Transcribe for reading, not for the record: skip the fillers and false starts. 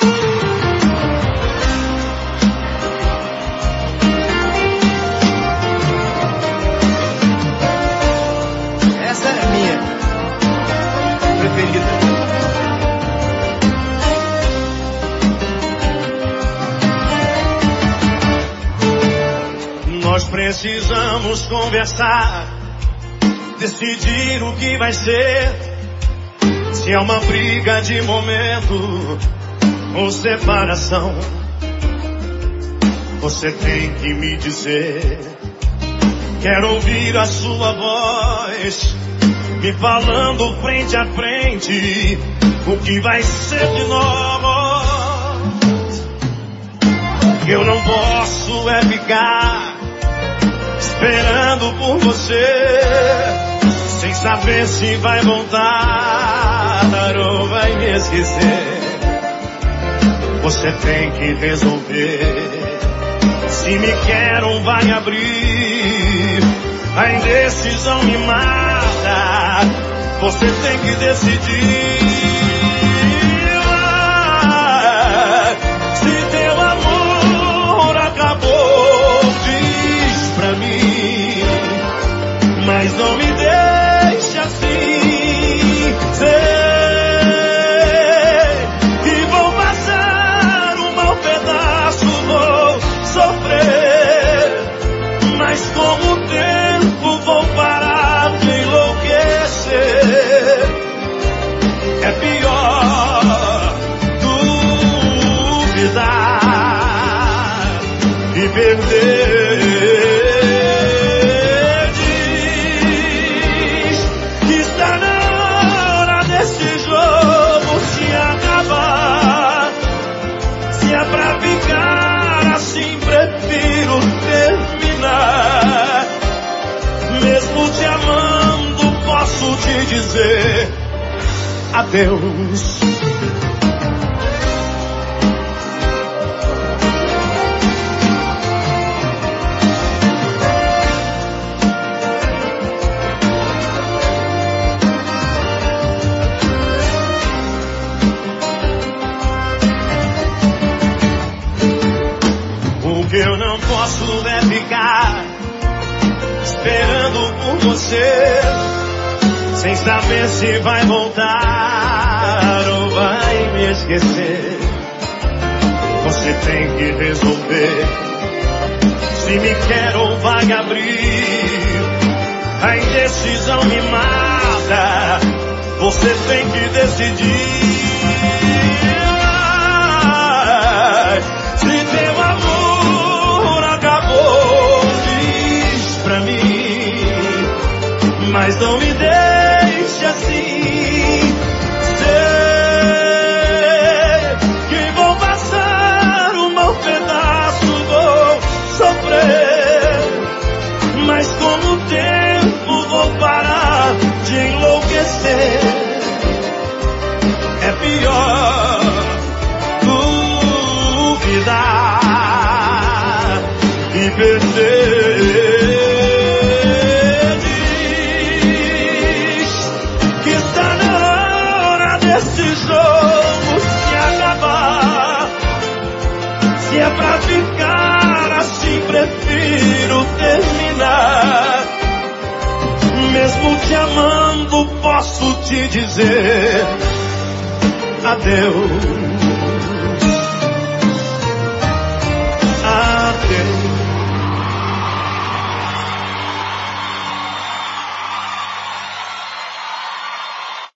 Essa é a minha preferida. Nós precisamos conversar, decidir o que vai ser. Se é uma briga de momento ou separação, você tem que me dizer. Quero ouvir a sua voz me falando frente a frente o que vai ser de nós. Eu não posso é ficar esperando por você, sem saber se vai voltar ou vai me esquecer. Você tem que resolver se me quer ou vai abrir. A indecisão me mata, você tem que decidir. Se teu amor acabou, diz pra mim, mas não me deixe assim. Sei que vou passar um mau pedaço, vou sofrer, mas com o tempo vou parar de enlouquecer. É pior duvidar e perder. Diz que está na hora desse jogo se acabar. Se é pra ficar assim, prefiro terminar. Mesmo te amando, posso te dizer adeus. O que eu não posso é ficar esperando por você, sem saber se vai voltar ou vai me esquecer. Você tem que resolver se me quer ou vai abrir. A indecisão me mata, você tem que decidir. Se teu amor acabou, diz pra mim, mas não me deixe assim. Sei que vou passar um mau pedaço, vou sofrer, mas com o tempo vou parar de enlouquecer. É pior duvidar e perder. Esse jogo se acabar. Se é pra ficar assim, prefiro terminar. Mesmo te amando, posso te dizer adeus.